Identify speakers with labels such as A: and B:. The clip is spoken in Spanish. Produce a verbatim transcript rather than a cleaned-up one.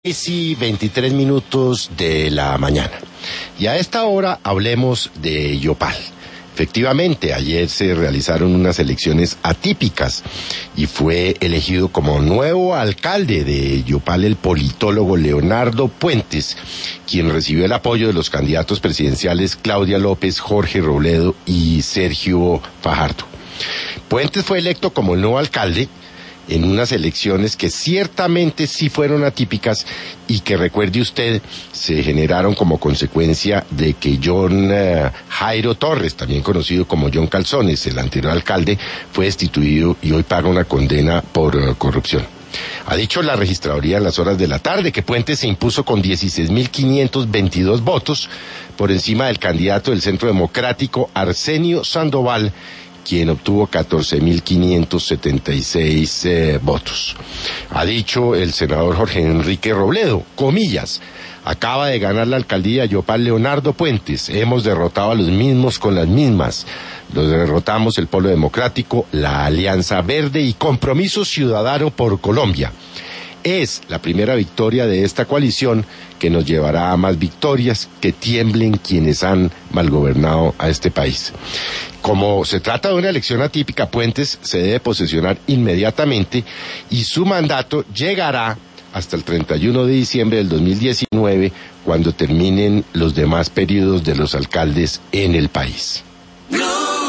A: Y veintitrés minutos de la mañana. Y a esta hora hablemos de Yopal. Efectivamente, ayer se realizaron unas elecciones atípicas y fue elegido como nuevo alcalde de Yopal el politólogo Leonardo Puentes, quien recibió el apoyo de los candidatos presidenciales Claudia López, Jorge Robledo y Sergio Fajardo. Puentes fue electo como el nuevo alcalde en unas elecciones que ciertamente sí fueron atípicas y que, recuerde usted, se generaron como consecuencia de que John uh, Jairo Torres, también conocido como John Calzones, el anterior alcalde, fue destituido y hoy paga una condena por uh, corrupción. Ha dicho la registraduría en las horas de la tarde que Puentes se impuso con dieciséis mil quinientos veintidós votos por encima del candidato del Centro Democrático Arsenio Sandoval, quien obtuvo catorce mil quinientos setenta y seis eh, votos. Ha dicho el senador Jorge Enrique Robledo, comillas, acaba de ganar la alcaldía Yopal Leonardo Puentes, hemos derrotado a los mismos con las mismas, los derrotamos el Polo Democrático, la Alianza Verde y Compromiso Ciudadano por Colombia. Es la primera victoria de esta coalición que nos llevará a más victorias, que tiemblen quienes han malgobernado a este país. Como se trata de una elección atípica, Puentes se debe posesionar inmediatamente y su mandato llegará hasta el treinta y uno de diciembre del dos mil diecinueve, cuando terminen los demás periodos de los alcaldes en el país.